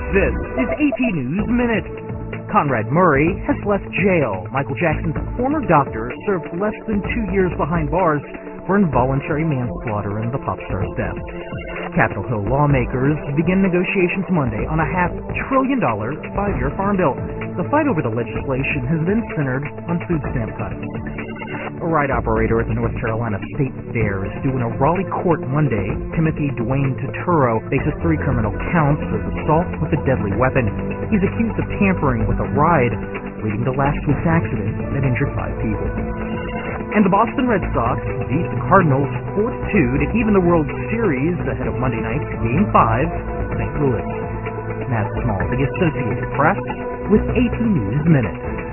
This is AP News Minute. Conrad Murray has left jail. Michael Jackson's former doctor served less than 2 years behind bars for involuntary manslaughter in the pop star's death. Capitol Hill lawmakers begin negotiations Monday on a $500 billion 5-year farm bill. The fight over the legislation has been centered on food stamp cuts. A ride operator at the North Carolina State Fair is due in a Raleigh court Monday. Timothy Dwayne Turturro faces 3 criminal counts of assault with a deadly weapon. He's accused of tampering with a ride, leading to last week's accident that injured 5 people. And the Boston Red Sox beat the Cardinals 4-2 to even the World Series ahead of Monday night's Game 5 in St. Louis. Matt Small, the Associated Press, with AP News Minute.